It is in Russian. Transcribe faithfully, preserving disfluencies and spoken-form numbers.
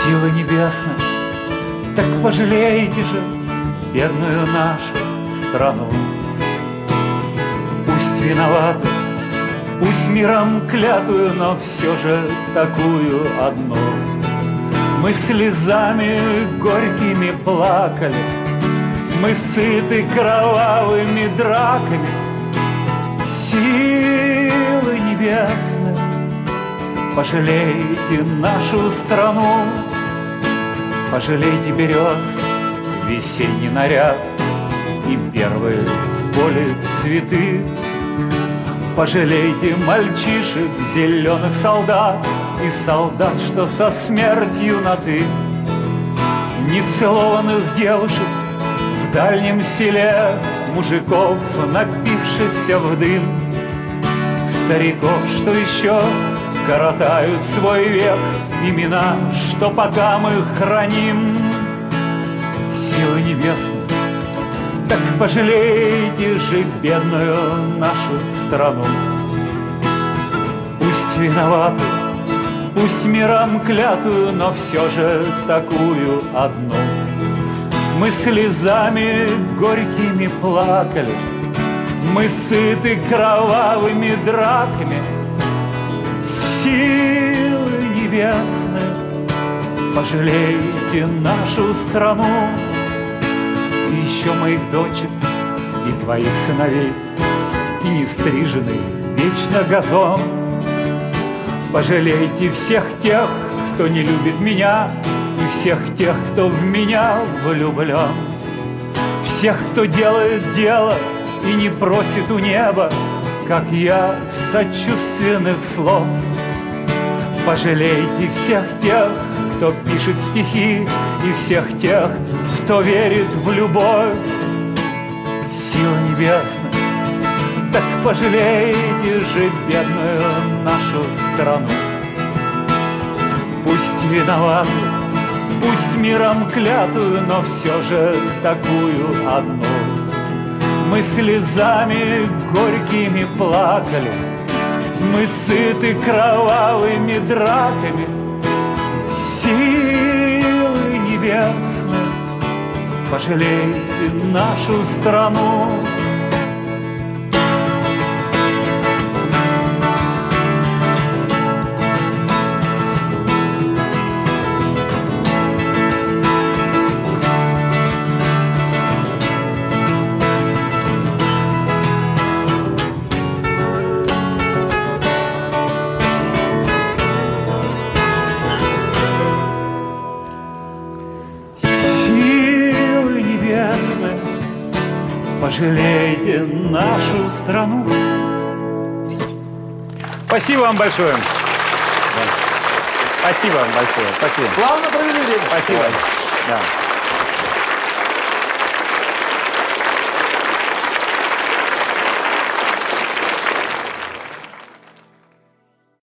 Силы небесные, так пожалейте же бедную нашу страну. Пусть виноваты, пусть миром клятую, но все же такую одну. Мы слезами горькими плакали, мы сыты кровавыми драками. Силы небесные, пожалейте нашу страну, пожалейте берез весенний наряд и первые в поле цветы. Пожалейте мальчишек, зеленых солдат и солдат, что со смертью на «ты». Нецелованных девушек в дальнем селе, мужиков, напившихся в дым, стариков, что еще коротают свой век, имена, что пока мы храним. Силы небесные, так пожалейте же бедную нашу страну. Пусть виноваты, пусть миром клятую, но все же такую одну. Мы слезами горькими плакали, мы сыты кровавыми драками. Силы небесные, пожалейте нашу страну. И еще моих дочек и твоих сыновей, и нестриженный вечно газон. Пожалейте всех тех, кто не любит меня, и всех тех, кто в меня влюблен. Всех, кто делает дело и не просит у неба, как я, сочувственных слов. Пожалейте всех тех, кто пишет стихи, и всех тех, кто верит в любовь. Сила небесная, так пожалейте же бедную нашу страну. Пусть виноваты, пусть миром клятую, но все же такую одну. Мы слезами горькими плакали, мы сыты кровавыми драками. Силы небесные, пожалейте нашу страну. Пожалейте нашу страну. Спасибо вам большое. Спасибо вам большое. Спасибо. Славно провели время. Спасибо. Да.